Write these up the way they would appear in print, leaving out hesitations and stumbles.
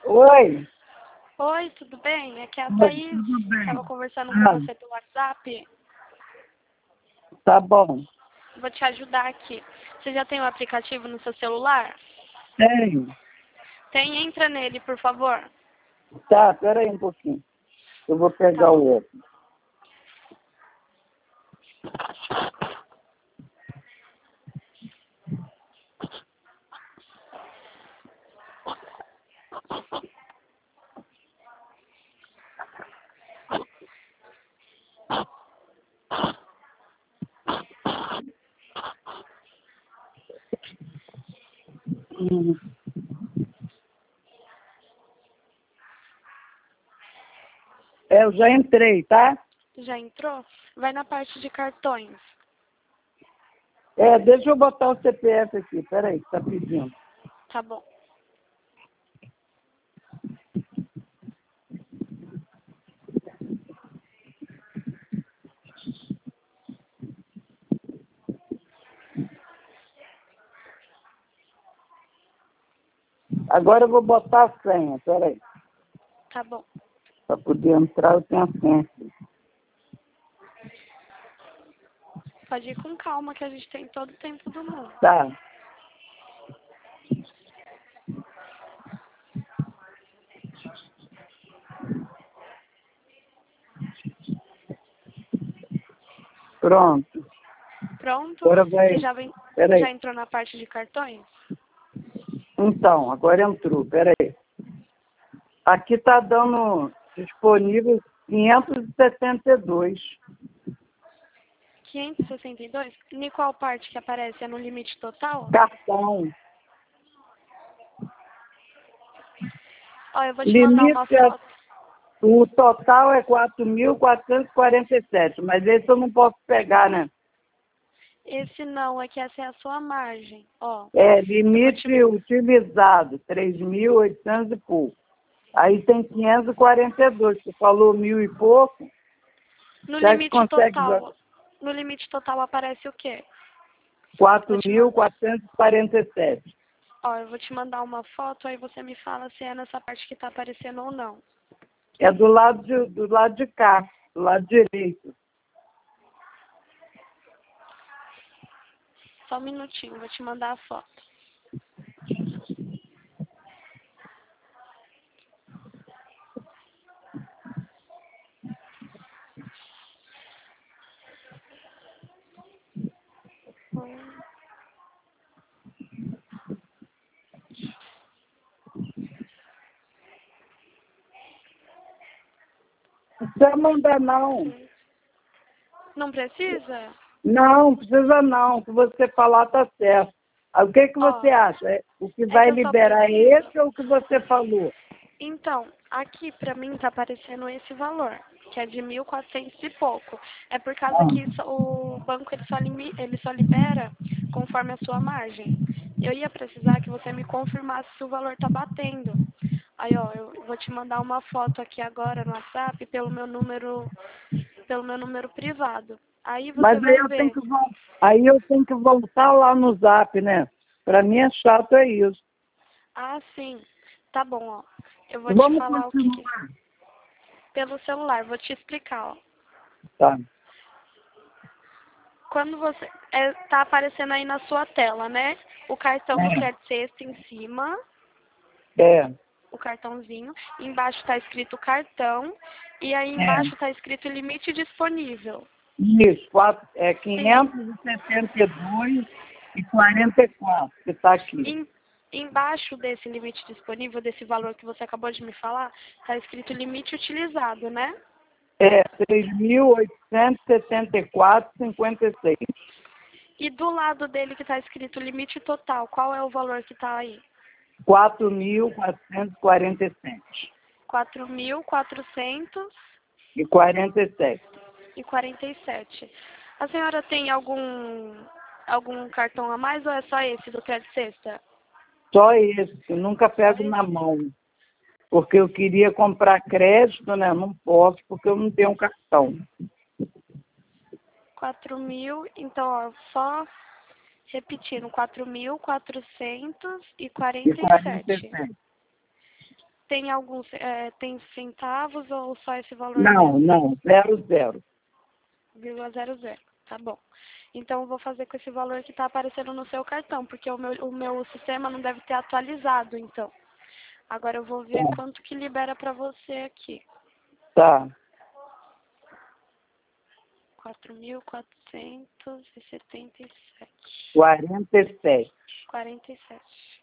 Oi, Oi, tudo bem? Aqui é a Thaís. tudo bem? Estava conversando com você pelo WhatsApp. Tá bom. Vou te ajudar aqui. Você já tem o aplicativo no seu celular? Tenho. Entra nele, por favor. Tá, peraí um pouquinho. Eu vou Tá pegar bom. o outro. Hum. Eu já entrei, tá? Já entrou? Vai na parte de cartões. Deixa eu botar o CPF aqui. Peraí, tá pedindo. Tá bom. Agora eu vou botar a senha. Peraí. Tá bom. Para poder entrar, eu tenho a senha aqui. Pode ir com calma que a gente tem todo o tempo do mundo. Tá. Pronto. Pronto? Agora vai. Você Peraí. já entrou na parte de cartões? Então, agora entrou. Peraí. Aqui tá dando disponível 562. 562? Em qual parte que aparece? É no limite total? Cartão. Ó, eu vou te mandar uma Limite, foto. o total é 4.447, mas esse eu não posso pegar, né? Esse não, é que essa é a sua margem. Ó, Limite utilizado, 3.800 e pouco. Aí tem 542, você falou 1.000 e pouco. no Será que limite consegue total, no limite total aparece o quê? Vou te mandar. 4.447. Ó, eu vou te mandar uma foto, aí você me fala se é nessa parte que tá aparecendo ou não. É do lado de cá, do lado direito. Só um minutinho, vou te mandar a foto. Não precisa mandar, não. Não precisa? Não precisa não. O que você falar tá certo. Aí, o que Ó, você acha? O que é vai que eu só liberar é preciso. esse ou o que você falou? Então, aqui pra mim tá aparecendo esse valor, que é de 1.400 e pouco. É por causa que o banco ele só libera conforme a sua margem. Eu ia precisar que você me confirmasse se o valor tá batendo. Aí, ó, eu vou te mandar uma foto aqui agora no WhatsApp pelo meu número privado. Aí você Mas vai ver. aí eu tenho que voltar lá no Zap, né? Para mim é chato é isso. Ah, sim. Tá bom, ó. Eu vou te Vamos falar o que continuar. pelo celular, vou te explicar, ó. Tá. Quando você tá aparecendo aí na sua tela, né? O cartão do crédito sexta em cima, É. o cartãozinho. Embaixo tá escrito cartão e aí É. embaixo tá escrito limite disponível. Isso. Sim. 572,44 que está aqui. Embaixo desse limite disponível, desse valor que você acabou de me falar, tá escrito limite utilizado, né? 3.874,56. E do lado dele que tá escrito limite total, qual é o valor que tá aí? 4.447. 4.447. E 47. A senhora tem algum cartão a mais ou é só esse do crédito sexta? Só esse, eu nunca Só pego na esse? mão. Porque eu queria comprar crédito, né? Não posso, porque eu não tenho cartão. 4.000, então, ó, só repetindo, E 4.447. 47. tem alguns, tem centavos ou só esse valor Não, mesmo? não, 00. 0,00. Tá bom. Então eu vou fazer com esse valor que está aparecendo no seu cartão, porque o meu sistema não deve ter atualizado, então. Agora eu vou ver quanto que libera para você aqui. Tá. 4.477. 47. 47.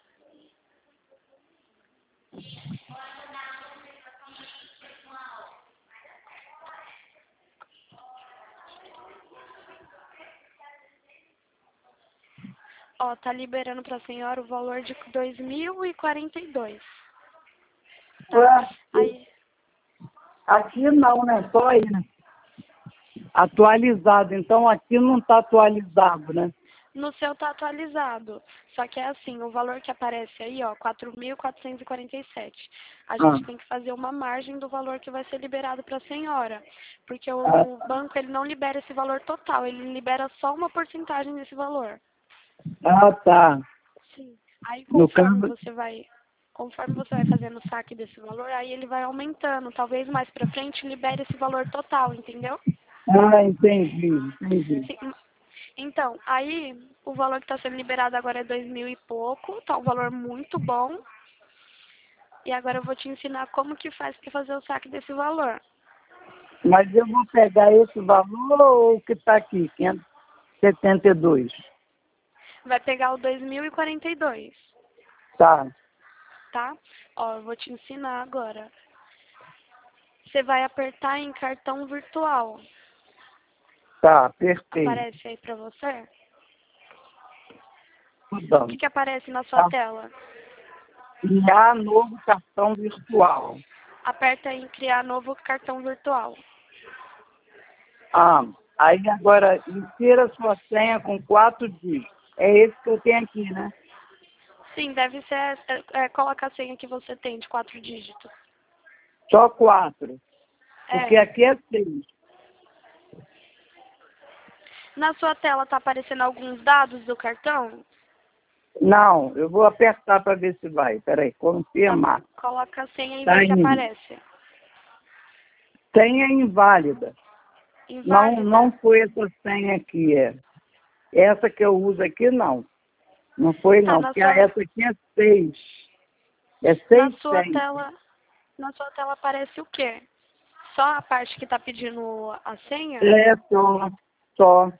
Ó, tá liberando para a senhora o valor de 2.042. Tá? Ué, Aí, aqui não, né? Só aí, né? Atualizado. Então aqui não está atualizado, né? no seu tá atualizado. Só que é assim, o valor que aparece aí, ó, 4.447. A Ah, gente tem que fazer uma margem do valor que vai ser liberado para a senhora. Porque ah, o banco, ele não libera esse valor total, ele libera só uma porcentagem desse valor. tá. Sim. Aí No caso. conforme você vai fazendo o saque desse valor, aí ele vai aumentando. Talvez mais para frente libere esse valor total, entendeu? Ah, entendi. Sim. Então, aí o valor que está sendo liberado agora é 2.000 e pouco, tá um valor muito bom. E agora eu vou te ensinar como que faz para fazer o saque desse valor. Mas eu vou pegar esse valor ou o que está aqui, 572. Vai pegar o 2.042, Tá, tá? Ó, eu vou te ensinar agora. Você vai apertar em cartão virtual. tá, perfeito. Aparece aí para você? O Mudando. que aparece na sua Tá. tela? Criar novo cartão virtual. Aperta em criar novo cartão virtual. Ah, aí agora, insira sua senha com 4 dígitos. É esse que eu tenho aqui, né? Sim, deve ser. Coloca a senha que você tem de 4 dígitos. Só 4. Porque É. aqui é 6. Na sua tela tá aparecendo alguns dados do cartão? Não, eu vou apertar para ver se vai. Peraí, Tá bom. confirmar. Coloca a senha e Tá vê se indo. aparece. Senha inválida. Não Inválida? foi essa senha aqui, é. Essa que eu uso aqui, não. Não foi, Tá, não. Porque essa aqui é 6. É na 6 sua senhas. tela, na sua tela aparece o quê? Só a parte que tá pedindo a senha? É só.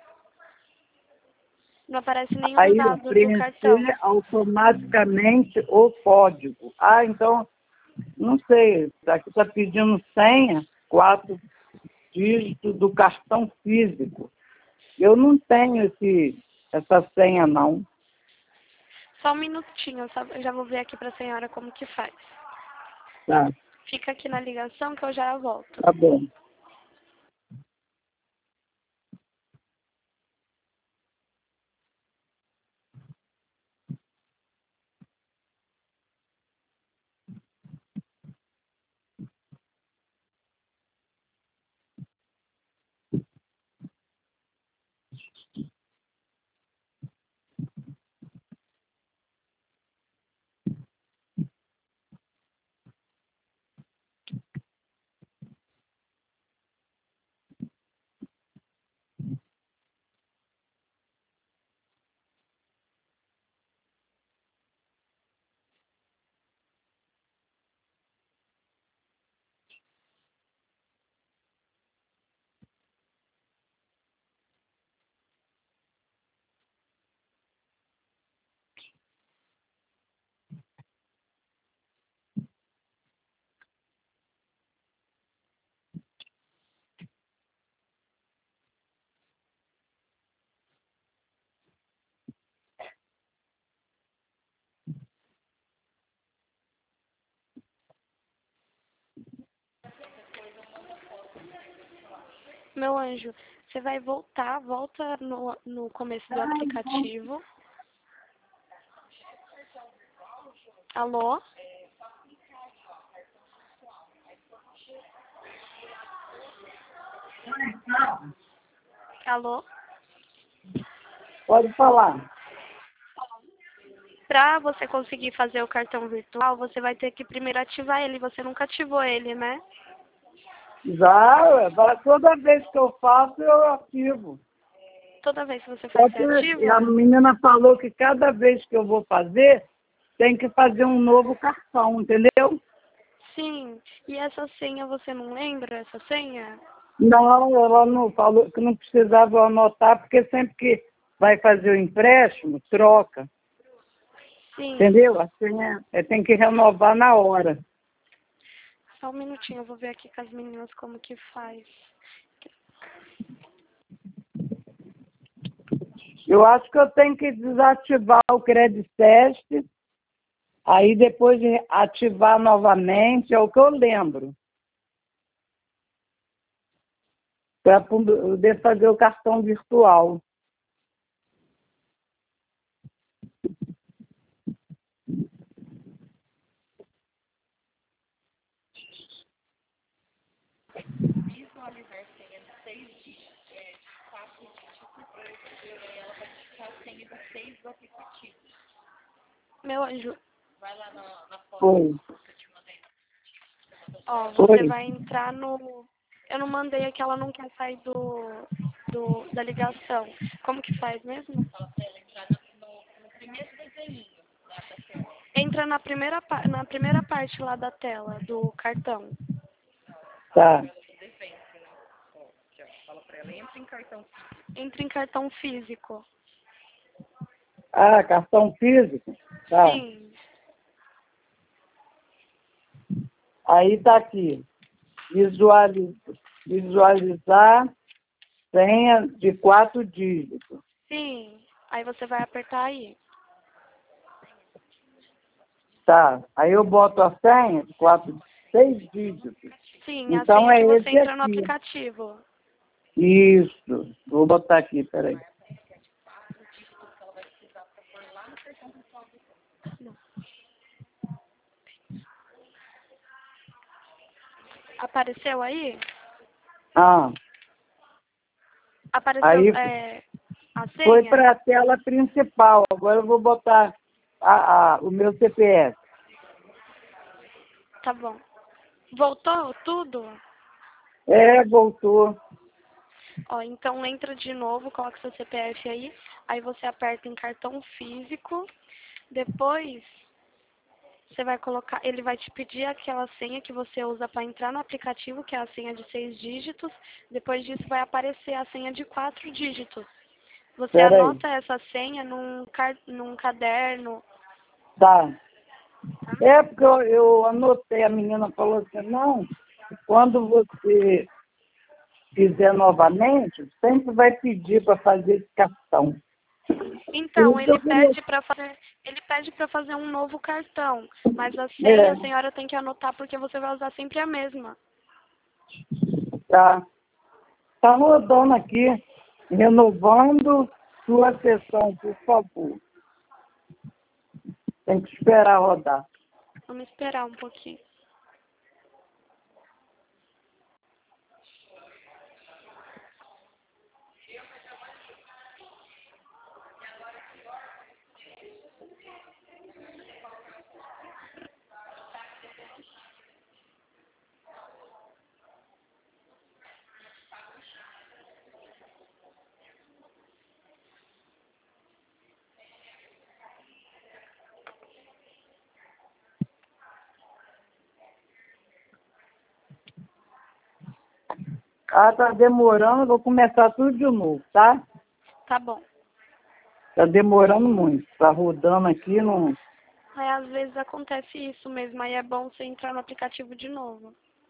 Não aparece nenhum Aí eu dado do cartão. preencher automaticamente o código. Ah, então, não sei, aqui está pedindo senha, 4 dígitos do cartão físico. Eu não tenho essa senha, não. Só um minutinho, eu já vou ver aqui pra senhora como que faz. Tá, Fica aqui na ligação que eu já volto. tá bom. Meu anjo, você vai volta no começo do aplicativo. Alô? Alô? Pode falar. Para você conseguir fazer o cartão virtual, você vai ter que primeiro ativar ele. Você nunca ativou ele, né? Já, toda vez que eu faço, eu ativo. Toda vez que você Só faz, você que ativa? a menina falou que cada vez que eu vou fazer, tem que fazer um novo cartão, entendeu? Sim. E essa senha, você não lembra essa senha? Não, ela não falou que não precisava anotar, porque sempre que vai fazer o empréstimo, troca. Sim. Entendeu? A senha tem que renovar na hora. Só um minutinho, eu vou ver aqui com as meninas como que faz. Eu acho que eu tenho que desativar o Credit Test, aí depois de ativar novamente, é o que eu lembro. Para poder fazer o cartão virtual. Visualizar senha de 6 dígitos, 4 dígitos, ela vai digitar a senha de 6 do aplicativo. Meu anjo, Vai lá na foto Foi. que eu te mandei. ó, você Foi. vai entrar no... Eu não mandei aqui, ela não quer sair da ligação. Como que faz mesmo? Fala pra ela entrar no primeiro desenho lá da tela. Entra na primeira parte lá da tela, do cartão. Tá. Desenho, né? Ó, aqui, ó. Fala pra ela, entra em cartão físico. Entra em cartão físico. Ah, cartão físico? Tá. Sim. Aí tá aqui. Visualizar senha de 4 dígitos. Sim. Aí você vai apertar aí. Tá. Aí eu boto a senha de 6 dígitos. Sim, a Então senha é que você esse entra no aqui. aplicativo. Isso. Vou botar aqui, peraí. Apareceu aí? Ah, Apareceu aí a foi senha? para a tela principal. Agora eu vou botar o meu CPF. Tá bom. Voltou tudo? É, voltou. Ó, então entra de novo, coloca seu CPF aí você aperta em cartão físico, depois você vai colocar, ele vai te pedir aquela senha que você usa para entrar no aplicativo, que é a senha de 6 dígitos, depois disso vai aparecer a senha de 4 dígitos. Você Peraí. anota essa senha num caderno. Tá. É porque eu anotei, a menina falou assim, não, quando você fizer novamente, sempre vai pedir para fazer esse cartão. Por Então, isso que eu queria. ele pede para fazer um novo cartão, mas a senha É, a senhora tem que anotar porque você vai usar sempre a mesma. tá. Tá rodando aqui, renovando sua sessão, por favor. Tem que esperar rodar. Vamos esperar um pouquinho. Ah, tá demorando, vou começar tudo de novo, tá? Tá bom. Tá demorando muito. Tá rodando aqui, não. Aí às vezes acontece isso mesmo, aí é bom você entrar no aplicativo de novo.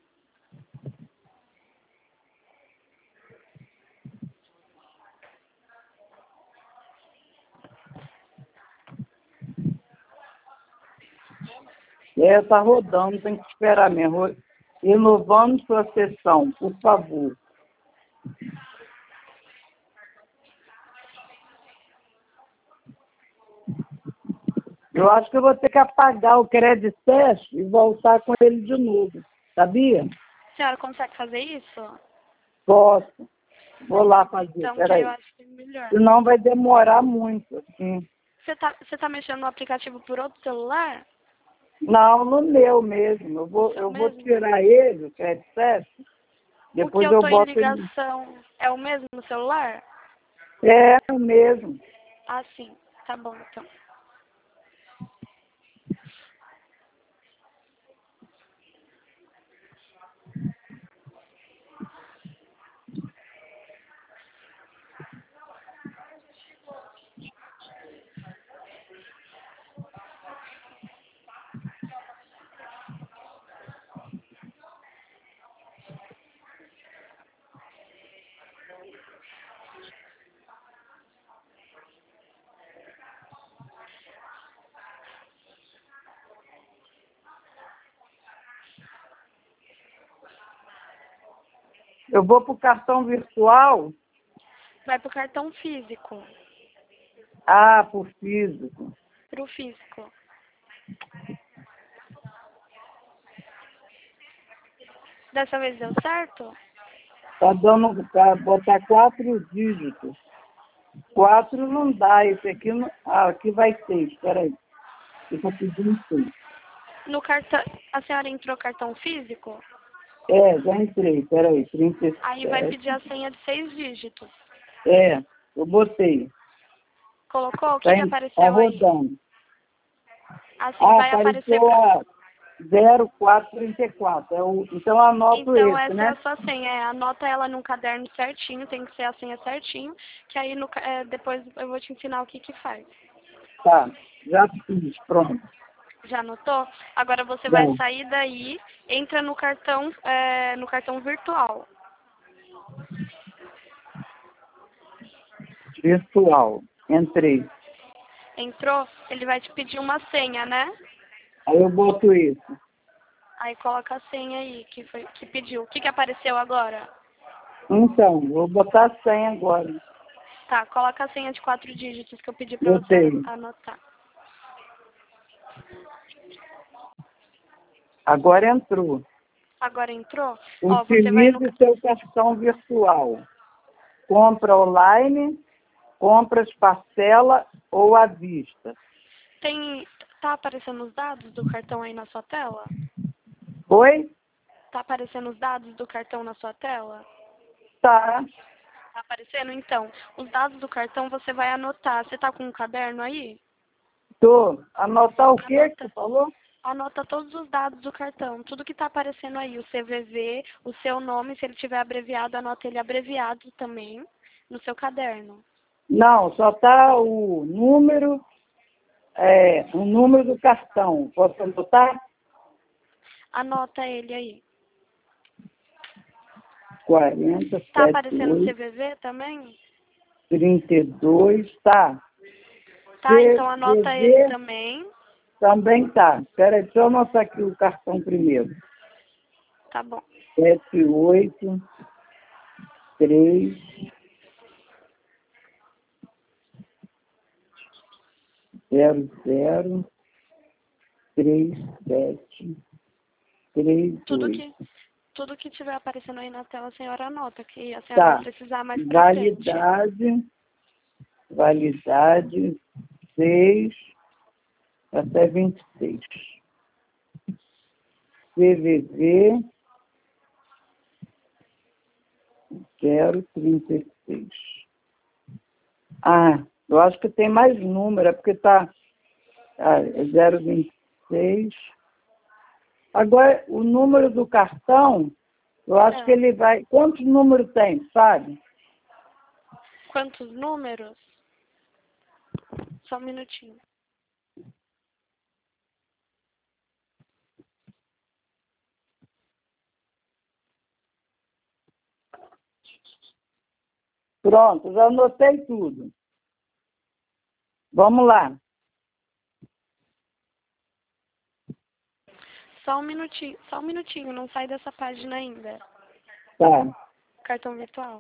É, tá rodando, tem que esperar mesmo. Renovando sua sessão, por favor. Eu acho que eu vou ter que apagar o Credit Test e voltar com ele de novo. Sabia? A senhora consegue fazer isso? Posso. Vou lá fazer, Então, que aí eu peraí. acho que é melhor. Senão vai demorar muito, assim. Você tá mexendo no aplicativo por outro celular? Não, no meu mesmo. Eu vou tirar ele, o headset, O que depois eu eu tô em boto ele. ligação é o mesmo celular? É o mesmo. Ah, sim. Tá bom, então. Eu vou para o cartão virtual. Vai pro cartão físico. Ah, por físico. Pro físico. Dessa vez deu certo? Tá dando para botar 4 dígitos. 4 não dá. Esse aqui não. Ah, aqui vai 6. Espera aí. Eu estou pedindo 6. No cartão. A senhora entrou cartão físico? É, já entrei. Espera aí. 37. Aí vai pedir a senha de 6 dígitos. É, eu botei. Colocou? O que, Tá, que tá apareceu aí? rodando. Assim vai aparecer Apareceu pra... a 0434. Então eu anoto Então esse, essa é né? a sua senha. Anota ela num caderno certinho, tem que ser a senha certinho, que aí depois eu vou te ensinar o que que faz. Tá, já fiz, pronto. Já anotou? Agora você Já. vai sair daí, entra no cartão virtual. Virtual. Entrei. Entrou? Ele vai te pedir uma senha, né? Aí eu boto isso. Aí coloca a senha aí que pediu. O que que apareceu agora? Então, vou botar a senha agora. Tá, coloca a senha de 4 dígitos que eu pedi pra você Botei. anotar. Agora entrou. Agora entrou? Ó, você vai no... Utilize seu cartão virtual. Compra online, compras parcela ou à vista. Tá aparecendo os dados do cartão aí na sua tela? Oi? Tá aparecendo os dados do cartão na sua tela? Tá. Tá aparecendo? Então, os dados do cartão você vai anotar. Você tá com um caderno aí? Tô. Anotar o que Anota. você falou? Anota todos os dados do cartão, tudo que está aparecendo aí, o CVV, o seu nome, se ele tiver abreviado, anota ele abreviado também no seu caderno. Não, só tá o número do cartão. Posso anotar? Anota ele aí. 40, Tá aparecendo o 78, CVV também? 32, tá. Tá, então anota ele CVV também. também tá. Espera aí, deixa eu anotar aqui o cartão primeiro. Tá bom. 78, 3, 00, 37, 38. Tudo que tiver aparecendo aí na tela, a senhora anota, que a senhora Tá. vai precisar mais pra frente. Validade 6 até 26. CVV 036. Ah, eu acho que tem mais número, é porque tá 026. Agora, o número do cartão, eu acho que ele vai... Quantos números tem, sabe? Quantos números? Só um minutinho. Pronto, já anotei tudo. Vamos lá. Só um minutinho, não sai dessa página ainda. Tá. Cartão virtual.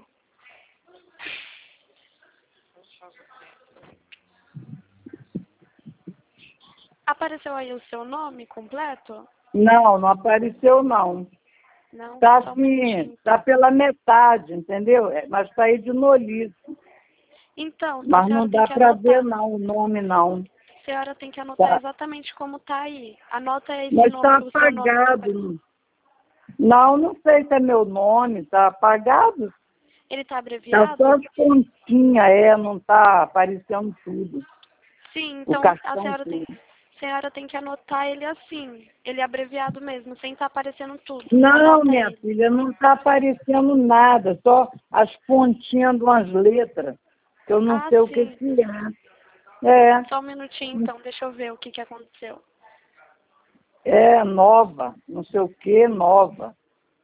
Apareceu aí o seu nome completo? Não, não apareceu, não. Não? Tá Só um assim, minutinho. tá pela metade, entendeu? Mas tá aí de noliço. Então, a Mas senhora não tem dá que para anotar. ver, não, o nome, não. A senhora tem que anotar Tá. exatamente como tá aí. Anota esse Mas nome, está o seu nome. apagado. Não, não sei se é meu nome, está apagado. Ele tá Está abreviado? só as pontinhas, não está aparecendo tudo. Sim, O então cartão a tudo. senhora tem que anotar ele assim. Ele é abreviado mesmo, sem estar aparecendo tudo. Não, Anota minha ele. filha, não está aparecendo nada, só as pontinhas de umas letras, que eu não Ah, sei o sim. que é. Só um minutinho, então. Deixa eu ver o que aconteceu. É nova, não sei o que, nova.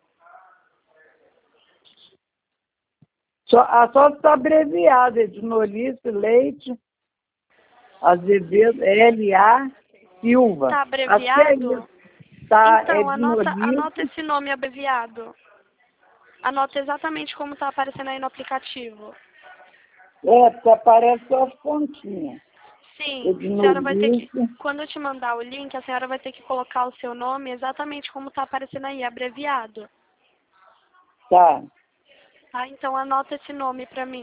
Só está abreviado, Ednolice Leite, Azevedo, L.A. Silva. Tá Acho que é abreviado? isso. Tá, Então, anota Ednolice. esse nome abreviado. Anota exatamente como tá aparecendo aí no aplicativo. Porque aparece só as pontinhas. Sim, a senhora vai ter que, Ednolice. quando eu te mandar o link, a senhora vai ter que colocar o seu nome exatamente como tá aparecendo aí, abreviado. Tá, Tá? Então anota esse nome pra mim.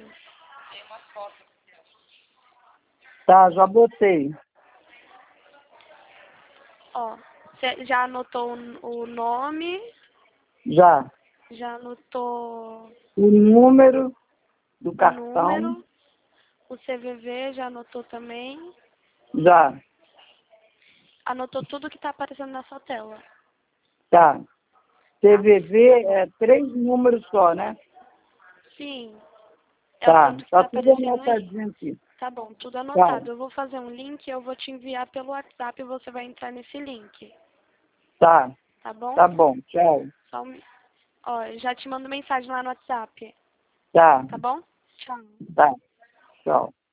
tá, já botei. Ó, você já anotou o nome, Já. já anotou O número do o cartão, número, o CVV já anotou também. já. Anotou tudo que tá aparecendo na sua tela. Tá. CVV é 3 números só, né? Sim, é o Tá, tanto que tá tá tudo aparecendo aí. anotadinho aqui. Tá bom, tudo Tá, anotado. Eu vou fazer um link e eu vou te enviar pelo WhatsApp e você vai entrar nesse link. tá, Tá bom? tá bom, tchau. Só um... Ó, eu já te mando mensagem lá no WhatsApp. Tá, Tá bom? Tchau. tá, tchau.